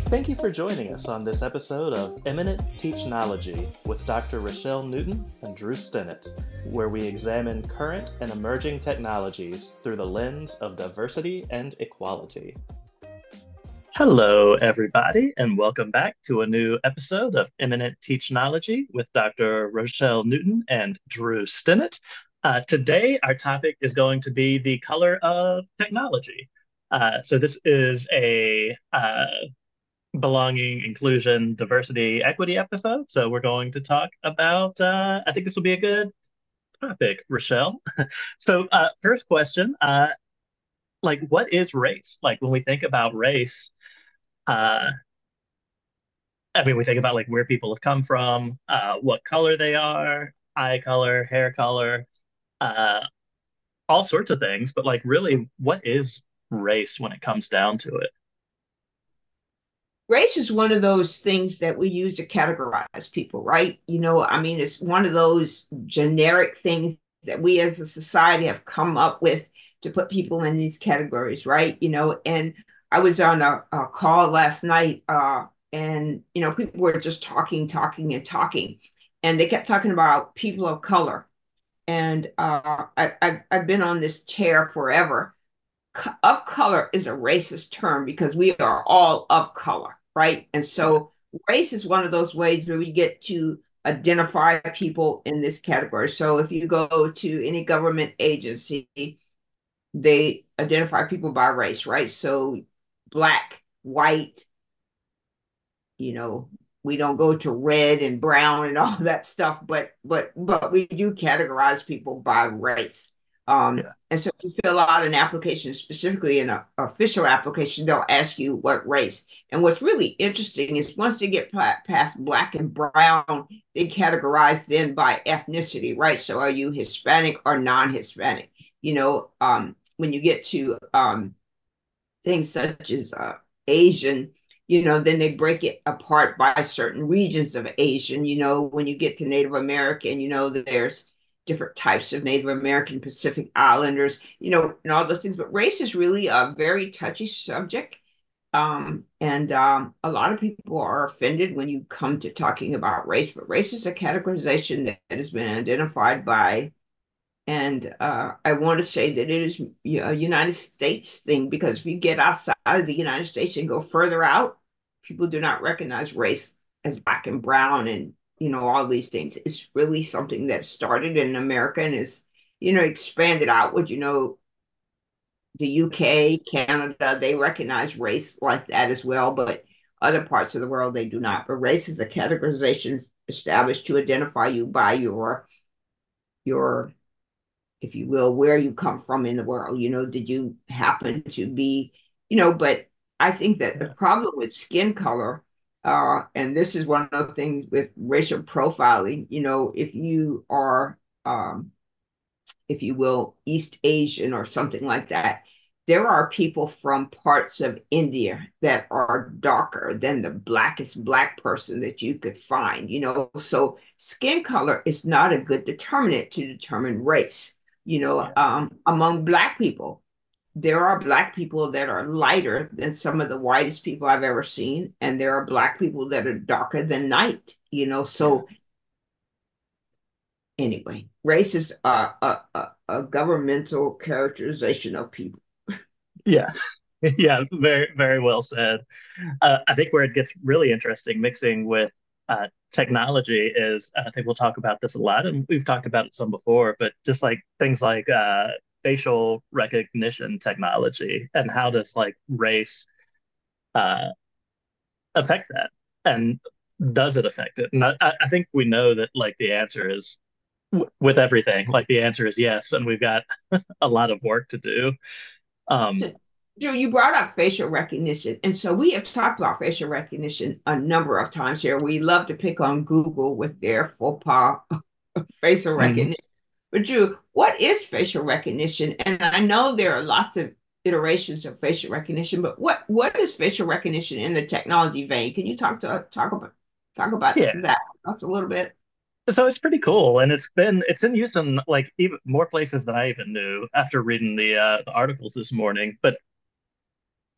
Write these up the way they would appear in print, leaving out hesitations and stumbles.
Thank you for joining us on this episode of Eminent Teachnology with Dr. Rochelle Newton and Drew Stennett, where we examine current and emerging technologies through the lens of diversity and equality. Hello, everybody, and welcome back to a new episode of Eminent Teachnology with Dr. Rochelle Newton and Drew Stennett. Today, our topic is going to be the color of technology. So this is a belonging, inclusion, diversity, equity episode. So we're going to talk about, I think this will be a good topic, Rochelle. So first question, what is race? Like when we think about race, uh, I mean, we think about like where people have come from, what color they are, eye color, hair color, uh, all sorts of things. But like really, what is race when it comes down to it? Race is one of those things that we use to categorize people, right? I mean, it's one of those generic things that we as a society have come up with to put people in these categories, right? And I was on a call last night, and people were just talking, talking, and talking, and they kept talking about people of color. And I've been on this chair forever. Of color is a racist term because we are all of color, right? And Yeah. so race is one of those ways where we get to identify people in this category. So if you go to any government agency, they identify people by race, right? So black, white, you know, we don't go to red and brown and all that stuff, but we do categorize people by race. Yeah. And so if you fill out an application, specifically in an official application, they'll ask you what race. And what's really interesting is once they get past black and brown, they categorize then by ethnicity, right? So are you Hispanic or non-Hispanic? When you get to things such as Asian, then they break it apart by certain regions of Asian. When you get to Native American, that there's different types of Native American, Pacific Islanders, and all those things. But race is really a very touchy subject. And a lot of people are offended when you come to talking about race, but race is a categorization that has been identified by, and I want to say that it is a United States thing because if you get outside of the United States and go further out, people do not recognize race as black and brown and all these things. It's really something that started in America and is expanded outward. The UK, Canada, they recognize race like that as well, but other parts of the world they do not. But race is a categorization established to identify you by your if you will, where you come from in the world. Did you happen to be, but I think that the Yeah. problem with skin color, and this is one of the things with racial profiling, if you are, if you will, East Asian or something like that, there are people from parts of India that are darker than the blackest black person that you could find, so skin color is not a good determinant to determine race. Yeah. Among black people, there are black people that are lighter than some of the whitest people I've ever seen, and there are black people that are darker than night, Yeah. so anyway, race is a governmental characterization of people. Yeah. Yeah, very, very well said. I think where it gets really interesting mixing with technology is, I think we'll talk about this a lot, and we've talked about it some before, but just like things like facial recognition technology and how does like race uh, affect that? And does it affect it? And I think we know that like the answer is with everything, like the answer is yes, and we've got a lot of work to do. Um, So, Drew, you brought up facial recognition. And so we have talked about facial recognition a number of times here. We love to pick on Google with their faux pas facial mhm. recognition. But Drew, what is facial recognition? And I know there are lots of iterations of facial recognition, but what is facial recognition in the technology vein? Can you talk about Yeah. that just a little bit? So it's pretty cool, and it's in use in like even more places than I even knew after reading the articles this morning. But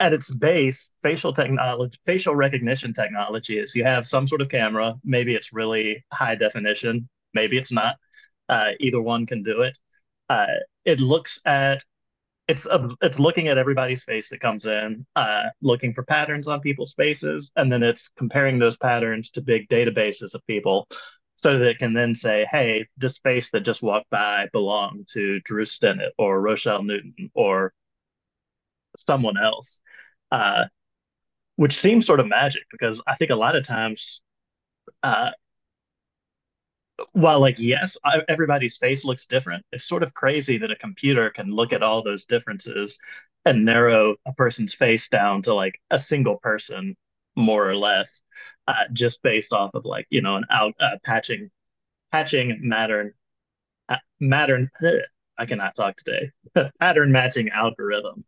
at its base, facial recognition technology is you have some sort of camera. Maybe it's really high definition, maybe it's not. Either one can do it. Uh, it looks at it's looking at everybody's face that comes in, looking for patterns on people's faces, and then it's comparing those patterns to big databases of people, so that it can then say, "Hey, this face that just walked by belonged to Drew Stennett or Rochelle Newton or someone else." Uh, which seems sort of magic because I think a lot of times, uh, while like yes, everybody's face looks different, it's sort of crazy that a computer can look at all those differences and narrow a person's face down to like a single person, more or less, just based off of like an out patching matter. I cannot talk today. Pattern matching algorithm.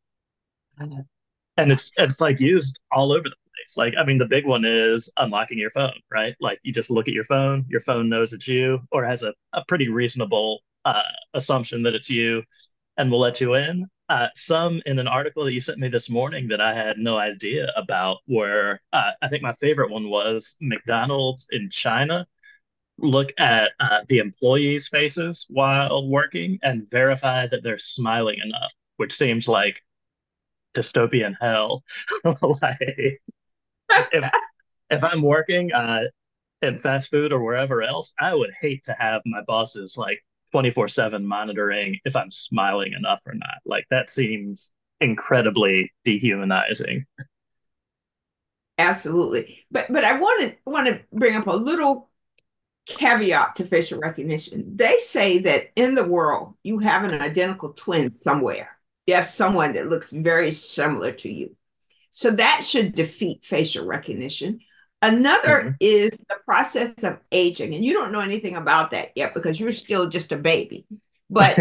And it's like used all over the place. Like, I mean, the big one is unlocking your phone, right? Like you just look at your phone knows it's you or has a pretty reasonable assumption that it's you and will let you in. Some in an article that you sent me this morning that I had no idea about, where I think my favorite one was McDonald's in China look at the employees' faces while working and verify that they're smiling enough, which seems like dystopian hell. Like if if I'm working in fast food or wherever else, I would hate to have my bosses like 24/7 monitoring if I'm smiling enough or not. Like that seems incredibly dehumanizing. Absolutely. But I want to bring up a little caveat to facial recognition. They say that in the world, you have an identical twin somewhere. You have someone that looks very similar to you. So that should defeat facial recognition. Another Mhm. is the process of aging. And you don't know anything about that yet because you're still just a baby. But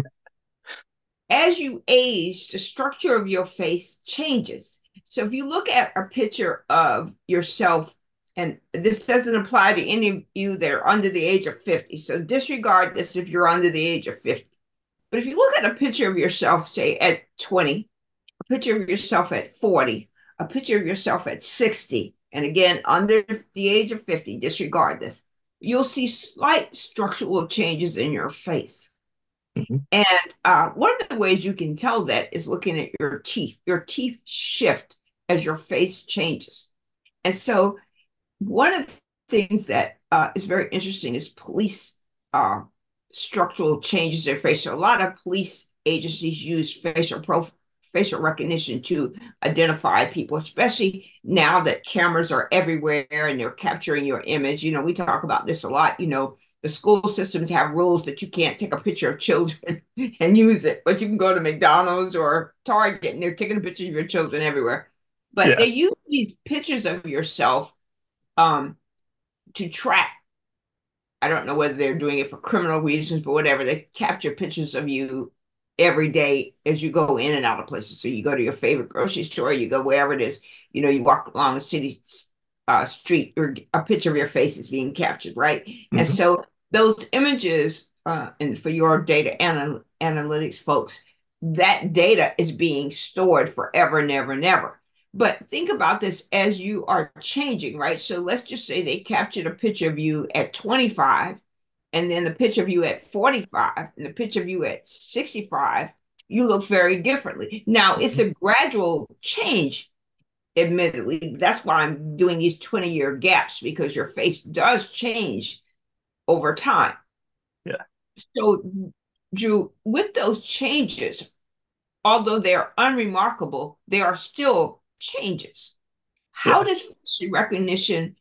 as you age, the structure of your face changes. So if you look at a picture of yourself, and this doesn't apply to any of you that are under the age of 50, so disregard this if you're under the age of 50. But if you look at a picture of yourself, say at 20, a picture of yourself at 40, a picture of yourself at 60, and again, under the age of 50, disregard this, you'll see slight structural changes in your face. Mhm. And one of the ways you can tell that is looking at your teeth. Your teeth shift as your face changes. And so, one of the things that is very interesting is police uh, structural changes in their face. So, a lot of police agencies use facial recognition to identify people, especially now that cameras are everywhere and they're capturing your image. We talk about this a lot. The school systems have rules that you can't take a picture of children and use it, but you can go to McDonald's or Target and they're taking a picture of your children everywhere. But they Yeah. use these pictures of yourself um, to track. I don't know whether they're doing it for criminal reasons, but whatever. They capture pictures of you every day as you go in and out of places. So you go to your favorite grocery store, you go wherever it is, you walk along a city street, or a picture of your face is being captured, right? And Mhm. so those images, and for your data analytics folks, that data is being stored forever and ever and ever. But think about this as you are changing, right? So let's just say they captured a picture of you at 25, and then the picture of you at 45, and the picture of you at 65, you look very differently. Now, it's Mhm. a gradual change, admittedly. That's why I'm doing these 20-year gaps, because your face does change over time. Yeah. So, Drew, with those changes, although they're unremarkable, they are still changes. How Yeah. does facial recognition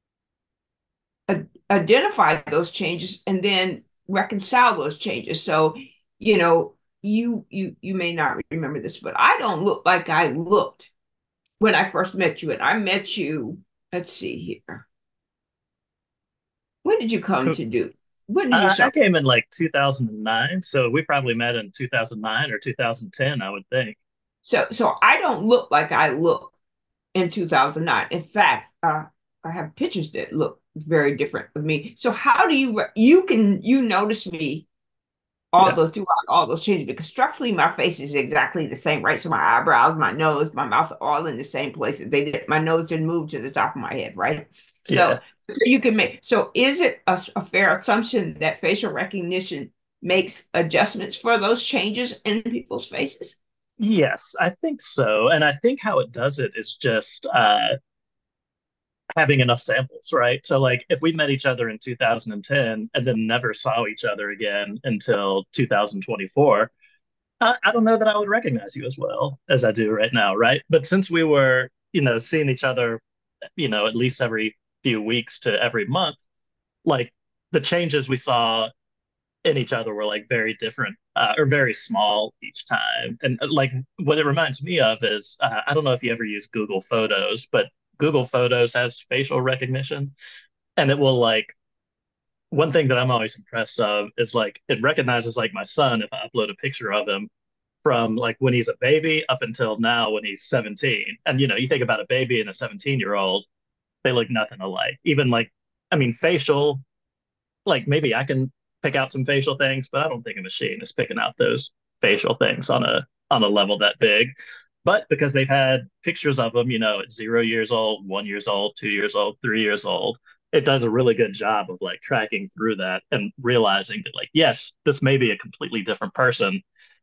identify those changes and then reconcile those changes? So, you know, you may not remember this, but I don't look like I looked when I first met you. And I met you, let's see here. When did you come to do? When did you I start? came in like 2009, so we probably met in 2009 or 2010, I would think. So I don't look like I look in 2009. In fact, I have pictures that look very different of me. So how do you notice me all Yeah. those throughout all those changes because structurally my face is exactly the same, right? So my eyebrows, my nose, my mouth are all in the same places. My nose didn't move to the top of my head, right? Yeah. So you can make so is it a fair assumption that facial recognition makes adjustments for those changes in people's faces? Yes, I think so. And I think how it does it is just having enough samples, right? So, like, if we met each other in 2010 and then never saw each other again until 2024, I don't know that I would recognize you as well as I do right now, right? But since we were, seeing each other, at least every few weeks to every month, like the changes we saw in each other were like very different or very small each time. And like what it reminds me of is I don't know if you ever use Google Photos, but Google Photos has facial recognition and it will like one thing that I'm always impressed of is like it recognizes like my son if I upload a picture of him from like when he's a baby up until now when he's 17. And you think about a baby and a 17-year-old, they look nothing alike. Even like, I mean, facial, like maybe I can pick out some facial things, but I don't think a machine is picking out those facial things on a level that big. But because they've had pictures of them, at 0 years old, 1 years old, 2 years old, 3 years old, it does a really good job of like tracking through that and realizing that like, yes, this may be a completely different person,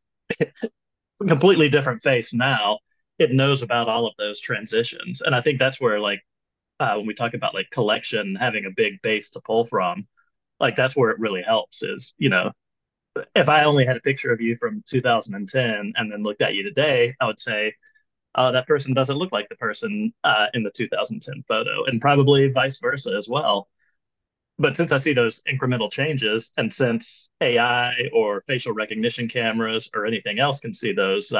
completely different face now. It knows about all of those transitions. And I think that's where like when we talk about like collection, having a big base to pull from, like that's where it really helps is, if I only had a picture of you from 2010 and then looked at you today, I would say, that person doesn't look like the person in the 2010 photo, and probably vice versa as well. But since I see those incremental changes, and since AI or facial recognition cameras or anything else can see those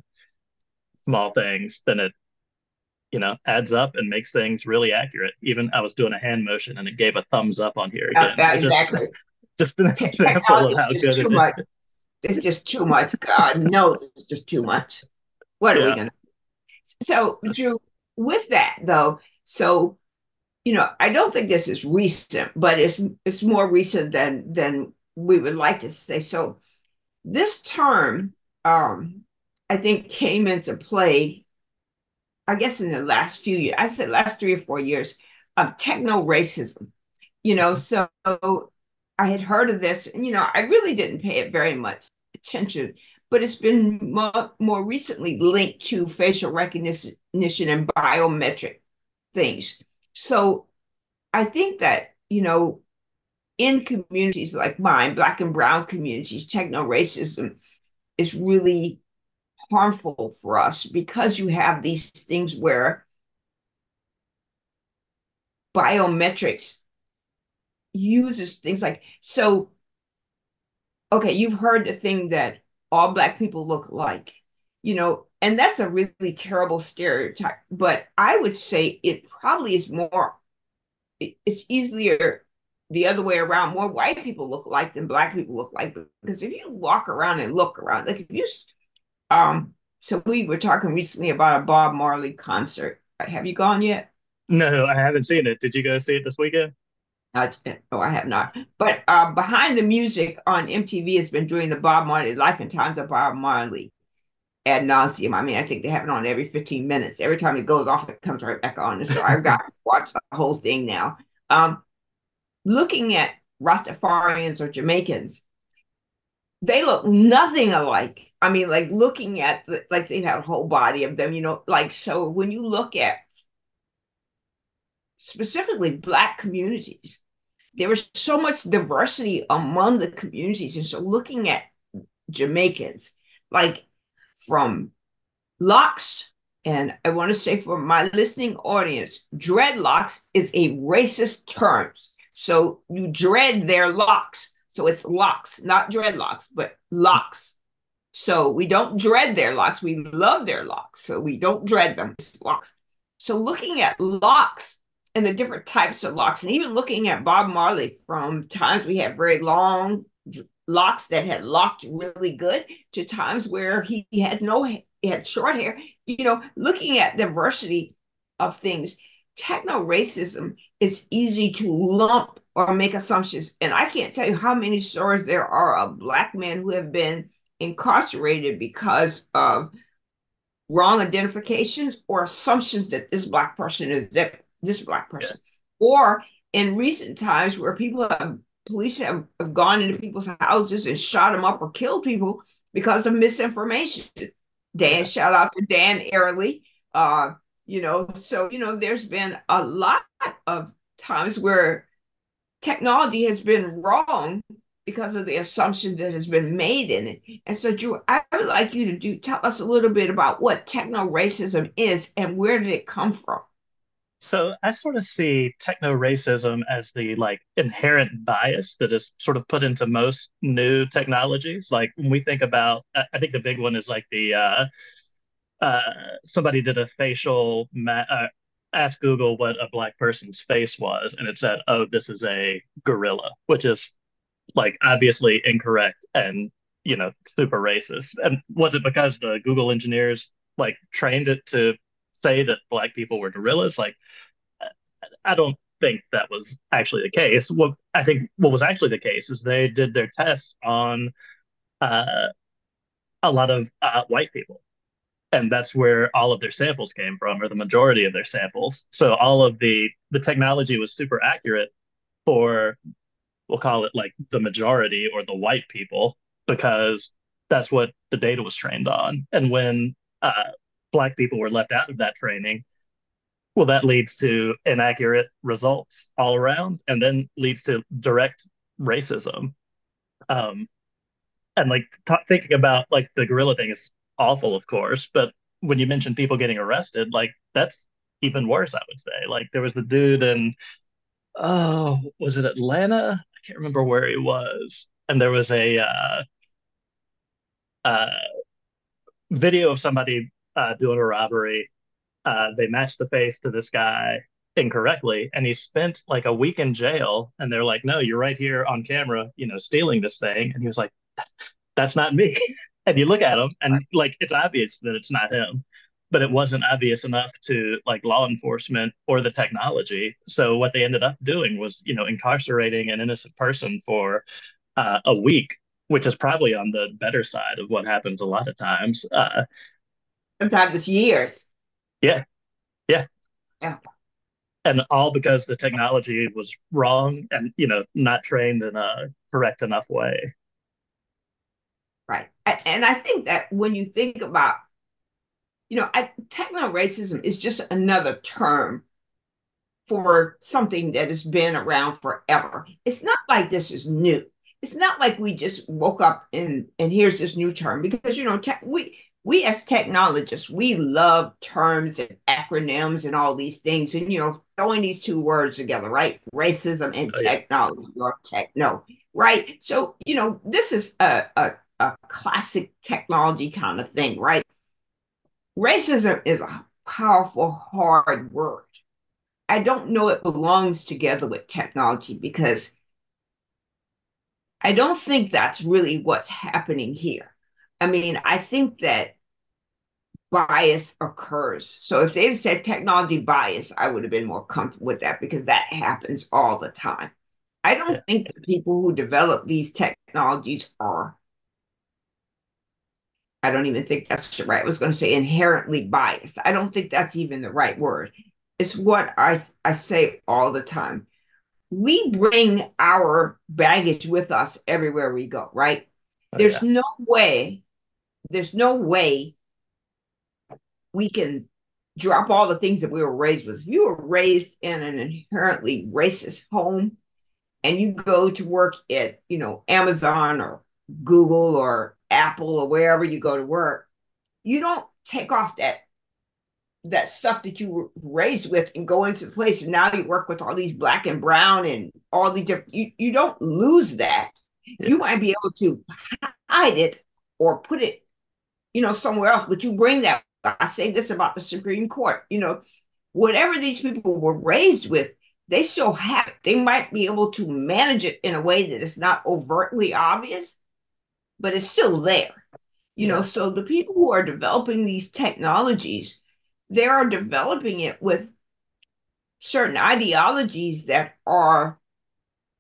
small things, then it adds up and makes things really accurate. Even I was doing a hand motion and it gave a thumbs up on here again. So just Exactly. just an example Technology of is how just good too it much. is. It's just too much. God knows it's just too much. What are we Yeah. gonna? So, Drew, with that though, so I don't think this is recent, but it's more recent than we would like to say. So this term, I think, came into play, I guess, in the last few years. I said last 3 or 4 years, techno racism. So I had heard of this, and I really didn't pay it very much attention, but it's been more recently linked to facial recognition and biometric things. So I think that, in communities like mine, Black and Brown communities, techno racism is really harmful for us because you have these things where biometrics uses things like, so, okay, you've heard the thing that all Black people look like, and that's a really terrible stereotype. But I would say it probably is more, it's easier the other way around. More white people look like than Black people look like. Because if you walk around and look around, like if you, so we were talking recently about a Bob Marley concert. Have you gone yet? No, I haven't seen it. Did you go see it this weekend? Not, no, I have not. But behind the music on MTV has been doing the Bob Marley Life and Times of Bob Marley ad nauseum. I mean, I think they have it on every 15 minutes. Every time it goes off, it comes right back on. And so I've got to watch the whole thing now. Looking at Rastafarians or Jamaicans, they look nothing alike. I mean, like looking at like they have a whole body of them, like so when you look at specifically Black communities, there was so much diversity among the communities. And so looking at Jamaicans, like from locks, and I want to say for my listening audience, dreadlocks is a racist term. So you dread their locks. So it's locks, not dreadlocks, but locks. So we don't dread their locks. We love their locks. So we don't dread them. It's locks. So looking at locks and the different types of locks, and even looking at Bob Marley from times we had very long locks that had locked really good to times where he had he had short hair, looking at diversity of things, techno racism is easy to lump or make assumptions. And I can't tell you how many stories there are of Black men who have been incarcerated because of wrong identifications or assumptions that this Black person is this Black Yeah. person. Or in recent times where police have gone into people's houses and shot them up or killed people because of misinformation. Dan, Yeah. shout out to Dan Ariely. So there's been a lot of times where technology has been wrong because of the assumption that has been made in it. And so, Drew, I would like you to tell us a little bit about what techno racism is and where did it come from? So I sort of see techno racism as the like inherent bias that is sort of put into most new technologies. Like when we think about, I think the big one is like the uh, somebody did a ask Google what a black person's face was, and it said, "Oh, this is a gorilla," which is like obviously incorrect and super racist. And was it because the Google engineers like trained it to say that black people were gorillas? Like, I don't think that was actually the case. What I think what was actually the case is they did their tests on uh, a lot of white people, and that's where all of their samples came from, or the majority of their samples. So all of the technology was super accurate for, we'll call it like the majority or the white people, because that's what the data was trained on. And when black people were left out of that training, well, that leads to inaccurate results all around, and then leads to direct racism. Um, and like thinking about like the gorilla thing is awful, of course, but when you mention people getting arrested, like that's even worse, I would say. Like there was the dude in, oh, was it Atlanta? I can't remember where he was, and there was a uh, video of somebody doing a robbery. They matched the face to this guy incorrectly, and he spent like a week in jail. And they're like, "No, you're right here on camera, stealing this thing." And he was like, "That's not me." And you look at him, and like it's obvious that it's not him, but it wasn't obvious enough to like law enforcement or the technology. So what they ended up doing was, incarcerating an innocent person for a week, which is probably on the better side of what happens a lot of times. Sometimes it's years. Yeah, yeah. Yeah, And all because the technology was wrong and, not trained in a correct enough way. right. And I think that when you think about, techno racism is just another term for something that has been around forever. It's not like this is new. It's not like we just woke up and here's this new term because we as technologists we love terms and acronyms and all these things and throwing these two words together, right? Racism and Oh, yeah. technology or techno, right? So this is a classic technology kind of thing, right? Racism is a powerful, hard word. I don't know it belongs together with technology because I don't think that's really what's happening here. I mean, I think that bias occurs. So if they had said technology bias, I would have been more comfortable with that because that happens all the time. I Yeah. don't think the people who develop these technologies are, I don't even think that's right. I was going to say inherently biased. I don't think that's even the right word. It's what I say all the time. We bring our baggage with us everywhere we go, right? Oh, There's yeah. no way, there's no way we can drop all the things that we were raised with. If you were raised in an inherently racist home and you go to work at, Amazon or Google or Apple or wherever you go to work, you don't take off that stuff that you were raised with and go into the place and now you work with all these black and brown and all the different you don't lose that. Yeah. You might be able to hide it or put it somewhere else, but you bring that. I say this about the Supreme Court, whatever these people were raised with, they still have it. They might be able to manage it in a way that is not overtly obvious, but it's still there. Yeah. So the people who are developing these technologies, they are developing it with certain ideologies that are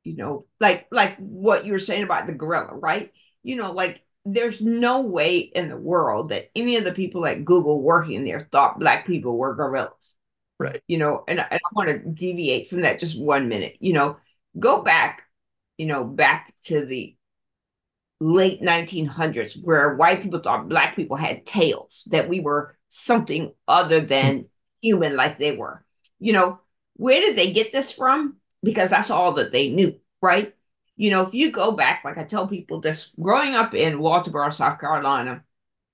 like what you were saying about the gorilla, right? Like there's no way in the world that any of the people at Google working there thought black people were gorillas. Right. And I want to deviate from that just 1 minute. Go back, back to the late 1900s, where white people thought black people had tails, that we were something other than human like they were. You know, where did they get this from? Because that's all that they knew, right? If you go back, like I tell people this, growing up in Walterboro, South Carolina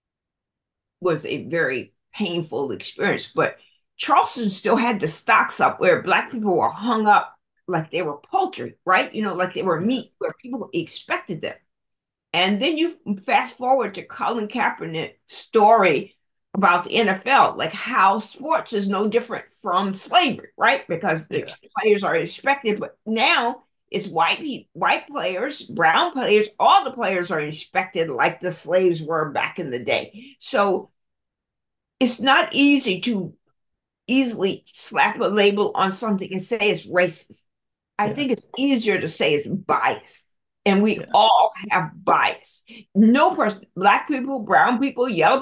was a very painful experience, but Charleston still had the stocks up where black people were hung up like they were poultry, right? Like they were Yeah. meat, where people expected them. And then you fast forward to Colin Kaepernick's story about the NFL, like how sports is no different from slavery, right? Because the Yeah. players are expected, but now it's white players, brown players, all the players are inspected like the slaves were back in the day. So it's not easy to easily slap a label on something and say it's racist. I Yeah. think it's easier to say it's biased. And we Yeah. all have bias. No person, black people, brown people, yellow,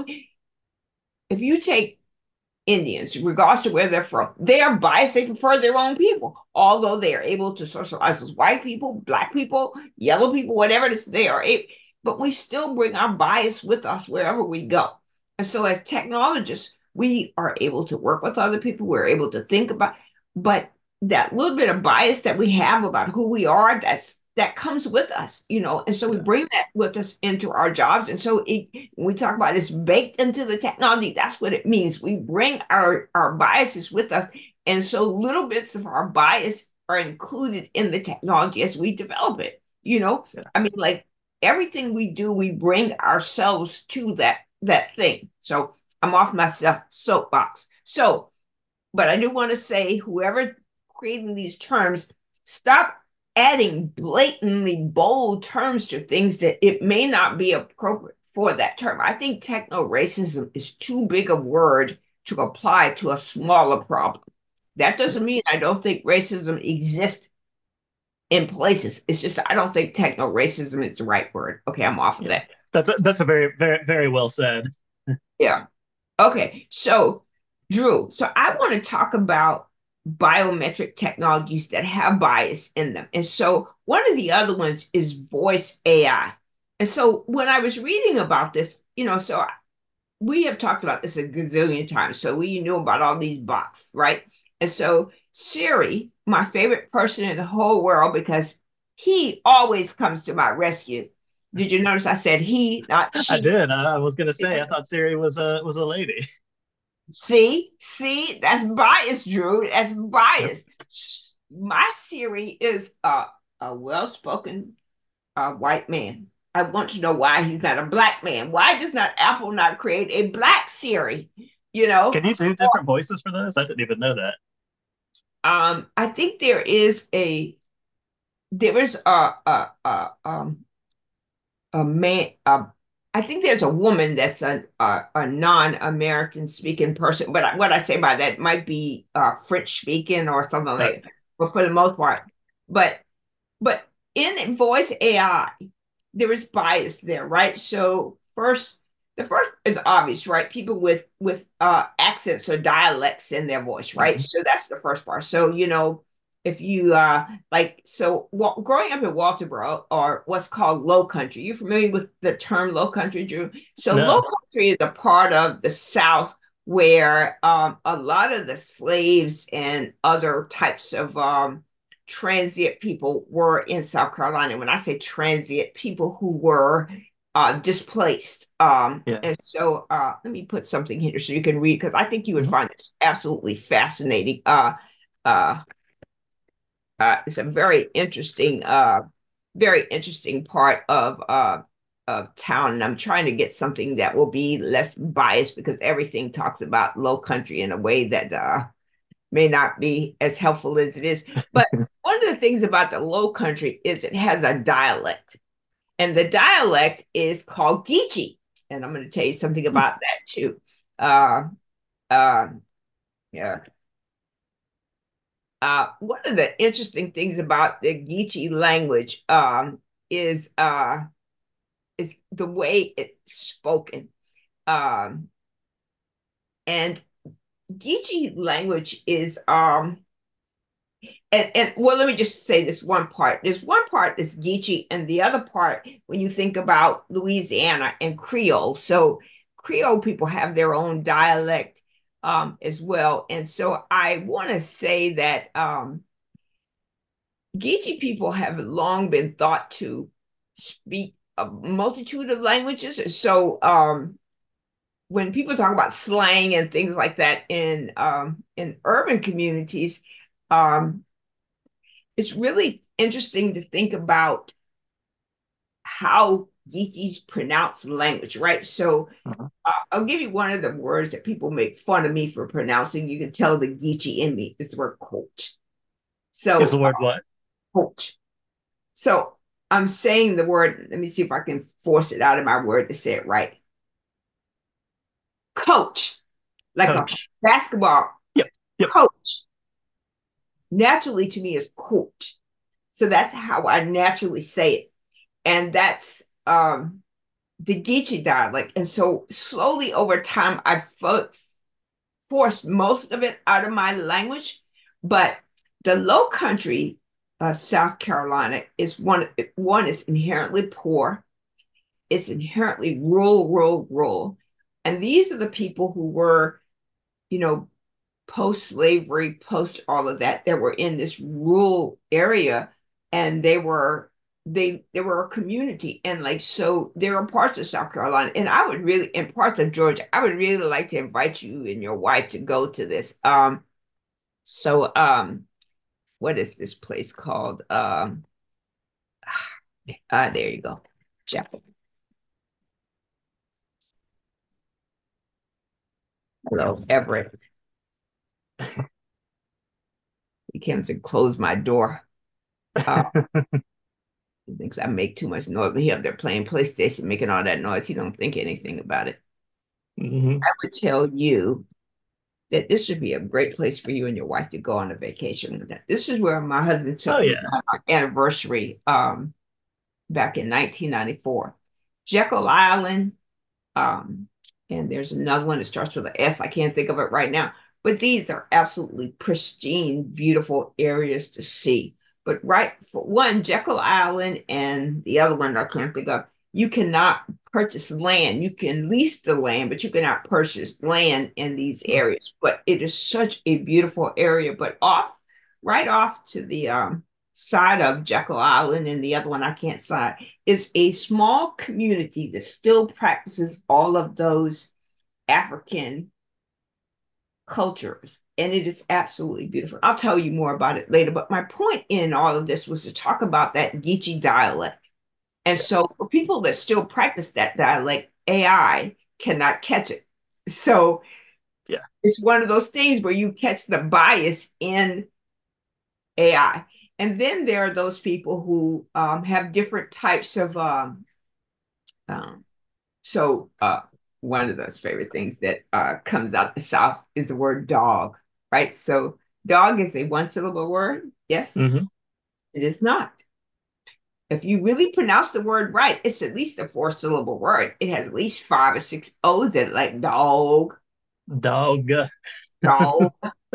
if you take Indians, regardless of where they're from, they are biased. They prefer their own people, although they are able to socialize with white people, black people, yellow people, whatever it is, they are able. But we still bring our bias with us wherever we go. And so, as technologists, we are able to work with other people. We're able to think about, but that little bit of bias that we have about who we are, that comes with us. And so we Yeah. bring that with us into our jobs. And so when we talk about it's baked into the technology, that's what it means. We bring our biases with us. And so little bits of our bias are included in the technology as we develop it. Yeah. I mean, like everything we do, we bring ourselves to that thing. So I'm off my soapbox. So, but I do want to say, whoever creating these terms, stop adding blatantly bold terms to things that it may not be appropriate for that term. I think techno racism is too big a word to apply to a smaller problem. That doesn't Yeah. mean I don't think racism exists in places. It's just I don't think techno racism is the right word. Okay, I'm off of Yeah. that. That's a very, very, very well said. Yeah. Okay. So, Drew, I want to talk about biometric technologies that have bias in them. And so, one of the other ones is voice AI. And so, when I was reading about this, we have talked about this a gazillion times. So, we knew about all these bots, right? And so, Siri, my favorite person in the whole world, because he always comes to my rescue. Did you notice I said he, not I she? did. I was gonna say I thought Siri was a lady. See, that's bias, Drew. That's bias. My Siri is a well-spoken white man. I want to know why he's not a black man. Why does not Apple not create a black Siri? You know, Can you do different voices for those? I didn't even know that. I think there is a man. I think there's a woman that's a non-American speaking person, but what I say by that might be French speaking or something Uh, like that. But for the most part, but but in voice AI, there is bias there, right? So the first is obvious, right? People with accents or dialects in their voice, right? mhm. So that's the first part. So if you growing up in Walterboro, or what's called Low Country, you familiar with the term Low Country, Drew? So Low No. Country is a part of the South where a lot of the slaves and other types of transient people were in South Carolina. When I say transient, people who were displaced. Yeah. And so let me put something here so you can read, because I think you would Mhm. find this absolutely fascinating. Uh, it's a very interesting part of town, and I'm trying to get something that will be less biased because everything talks about low country in a way that may not be as helpful as it is. But one of the things about the low country is it has a dialect, and the dialect is called Geechee. And I'm going to tell you something about that too. Uh, uh, yeah. One of the interesting things about the Geechee language is uh, is the way it's spoken. Um, and Geechee language is and well, let me just say this one part. There's one part that's Geechee, and the other part when you think about Louisiana and Creole. So Creole people have their own dialect as well. And so I want to say that Geechee people have long been thought to speak a multitude of languages. So when people talk about slang and things like that in urban communities, um, it's really interesting to think about how Geechees pronounce language, right? So Uh-huh. I'll give you one of the words that people make fun of me for pronouncing. You can tell the Geechee in me is the word coach. Is the So word what? coach. So I'm saying the word. Let me see if I can force it out of my word to say it right. Coach, like a Coach. basketball Yep. Yep. coach. Naturally to me is coach. So that's how I naturally say it. And that's the Geechee dialect. And so slowly over time, I forced most of it out of my language. But the low country of South Carolina is one is inherently poor. It's inherently rural, rural, rural. And these are the people who were, you know, post-slavery, post all of that, that were in this rural area, and they were a community, and like so there are parts of South Carolina, and I would really, in parts of Georgia, I would really like to invite you and your wife to go to this. So what is this place called? There you go. Chapel. Hello, Everett. He came to close my door. Uh, he thinks I make too much noise, but he up there playing PlayStation, making all that noise. He don't think anything about it. Hmm. I would tell you that this should be a great place for you and your wife to go on a vacation with that. This is where my husband Oh took me yeah. on our anniversary back in 1994. Jekyll Island, um, and there's another one that starts with an S. I can't think of it right now. But these are absolutely pristine, beautiful areas to see. But right for one, Jekyll Island and the other one I can't think of, you cannot purchase land. You can lease the land, but you cannot purchase land in these areas. But it is such a beautiful area. But right off to the side of Jekyll Island and the other one I can't side is a small community that still practices all of those African cultures. And it is absolutely beautiful. I'll tell you more about it later. But my point in all of this was to talk about that Geechee dialect. And so for people that still practice that dialect, AI cannot catch it. So Yeah. it's one of those things where you catch the bias in AI. And then there are those people who have different types of um, So one of those favorite things that comes out the South is the word dog, right? So dog is a one syllable word. Yes, Hmm. it is not. If you really pronounce the word right, it's at least a four syllable word. It has at least five or six O's in it, like dog, Dog. dog,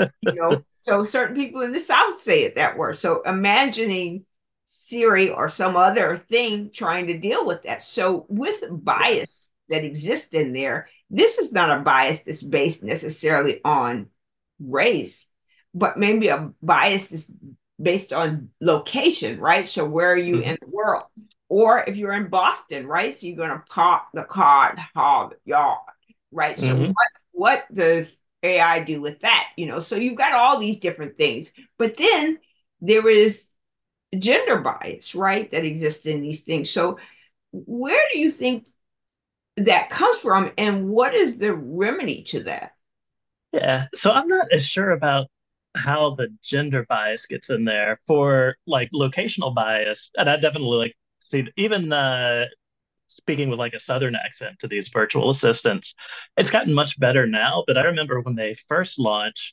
So certain people in the South say it that word. So imagining Siri or some other thing trying to deal with that. So with Yeah. bias that exists in there, this is not a bias that's based necessarily on race, but maybe a bias that's based on location, right? So where are you Hmm. in the world? Or if you're in Boston, right? So you're going to park the car, the yard, right? So Hmm. what does AI do with that? So you've got all these different things, but then there is gender bias, right, that exists in these things. So where do you think that comes from, and what is the remedy to that? Yeah. So I'm not as sure about how the gender bias gets in there for like locational bias. And I definitely like see even speaking with like a Southern accent to these virtual assistants, it's gotten much better now. But I remember when they first launched,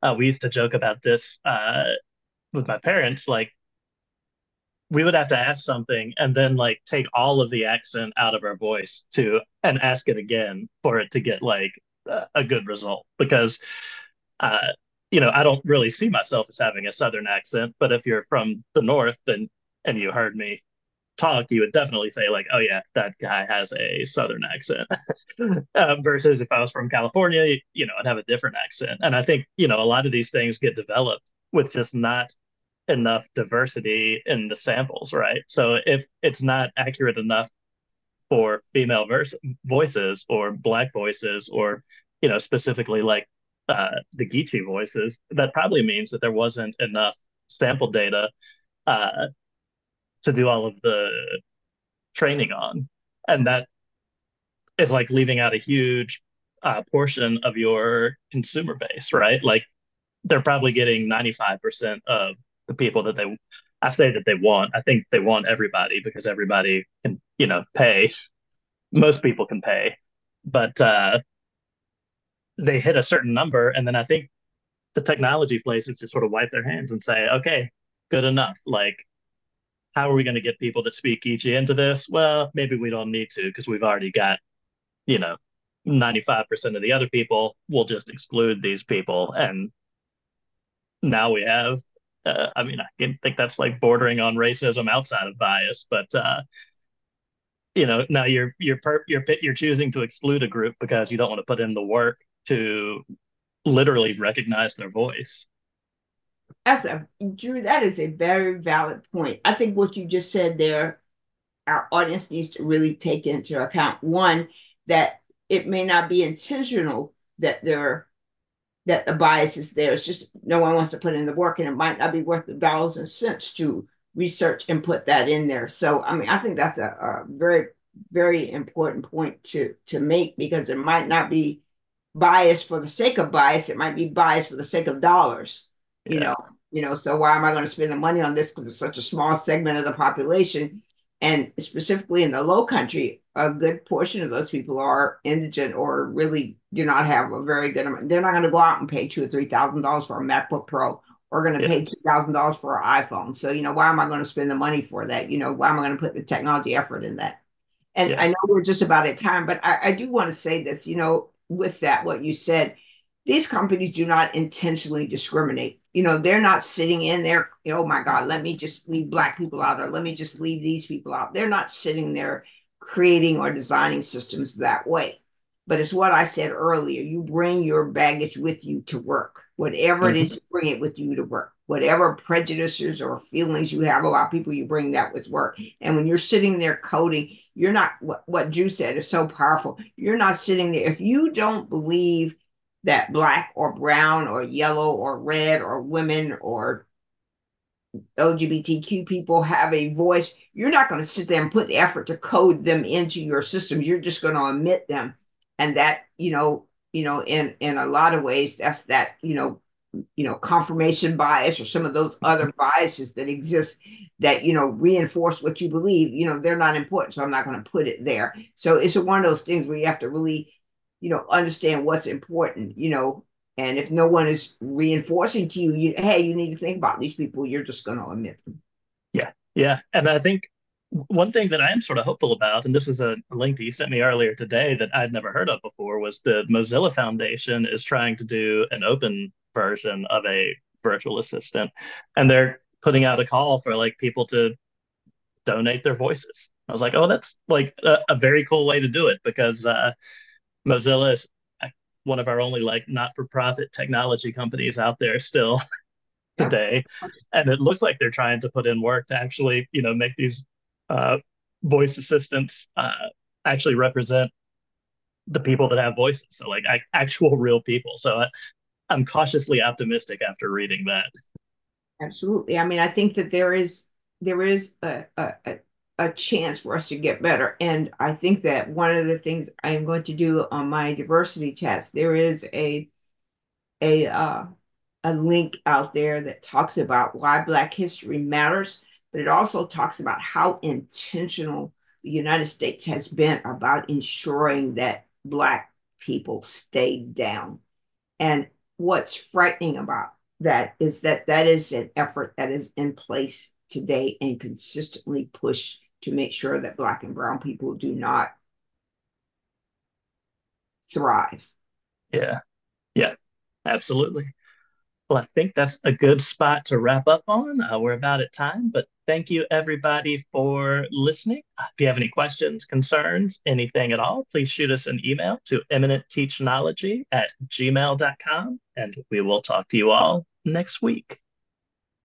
We used to joke about this with my parents. Like we would have to ask something and then like take all of the accent out of our voice to and ask it again for it to get like a good result because uh I don't really see myself as having a southern accent, but if you're from the north then and you heard me talk, you would definitely say like, oh yeah, that guy has a southern accent. Versus if I was from California, I'd have a different accent. And I think, a lot of these things get developed with just not enough diversity in the samples, right? So if it's not accurate enough for voices or black voices or, specifically like the Geechee voices, that probably means that there wasn't enough sample data uh, to do all of the training on. And that is like leaving out a huge portion of your consumer base, right? Like they're probably getting 95% of the people that I say that they want. I think they want everybody because everybody can, pay. Most people can pay, but they hit a certain number. And then I think the technology places just sort of wipe their hands and say, okay, good enough. Like, how are we going to get people that speak Geechee into this? Well, maybe we don't need to because we've already got, you know, 95% of the other people. We'll just exclude these people. And now we have I mean, I think that's like bordering on racism outside of bias, but now you're choosing to exclude a group because you don't want to put in the work to literally recognize their voice. Drew, that is a very valid point. I think what you just said there, our audience needs to really take into account. One, that it may not be intentional that the bias is there. It's just no one wants to put in the work, and it might not be worth the dollars and cents to research and put that in there. So, I mean, I think that's a very, very important point to make because it might not be bias for the sake of bias. It might be bias for the sake of dollars. You Yeah, know, So why am I going to spend the money on this because it's such a small segment of the population? And specifically in the low country, a good portion of those people are indigent or really do not have a very good amount. They're not going to go out and pay $2,000 or $3,000 for a MacBook Pro or going to yeah, pay $2,000 for an iPhone. So, why am I going to spend the money for that? Why am I going to put the technology effort in that? And yeah, I know we're just about at time, but I do want to say this, with that, what you said, these companies do not intentionally discriminate. They're not sitting in there, oh my God, let me just leave Black people out or let me just leave these people out. They're not sitting there creating or designing systems that way. But it's what I said earlier. You bring your baggage with you to work. Whatever it is, mhm, you bring it with you to work. Whatever prejudices or feelings you have about people, you bring that with work. And when you're sitting there coding, you're not what Drew said is so powerful. You're not sitting there. If you don't believe that Black or brown or yellow or red or women or LGBTQ people have a voice, you're not going to sit there and put the effort to code them into your systems. You're just going to omit them. And that, in a lot of ways, that's that, confirmation bias or some of those other biases that exist that, reinforce what you believe, they're not important. So I'm not going to put it there. So it's one of those things where you have to really, understand what's important, and if no one is reinforcing to you, hey, you need to think about these people, you're just going to omit them. yeah, yeah. And I think one thing that I am sort of hopeful about, and this is a link that you sent me earlier today that I'd never heard of before, was the Mozilla Foundation is trying to do an open version of a virtual assistant, and they're putting out a call for like people to donate their voices. I was like, oh, that's like a very cool way to do it because Mozilla is one of our only like not-for-profit technology companies out there still Yep. today, and it looks like they're trying to put in work to actually, make these uh, voice assistants actually represent the people that have voices. So like actual real people. So I'm cautiously optimistic after reading that. Absolutely. I mean, I think that there is a chance for us to get better. And I think that one of the things I am going to do on my diversity test, there is a uh, a link out there that talks about why Black history matters, but it also talks about how intentional the United States has been about ensuring that Black people stay down. And what's frightening about that is that that is an effort that is in place today and consistently pushed to make sure that Black and brown people do not thrive. Yeah. Yeah. Absolutely. Well, I think that's a good spot to wrap up on. We're about at time, but thank you everybody for listening. If you have any questions, concerns, anything at all, please shoot us an email to eminentteachnology@gmail.com, and we will talk to you all next week.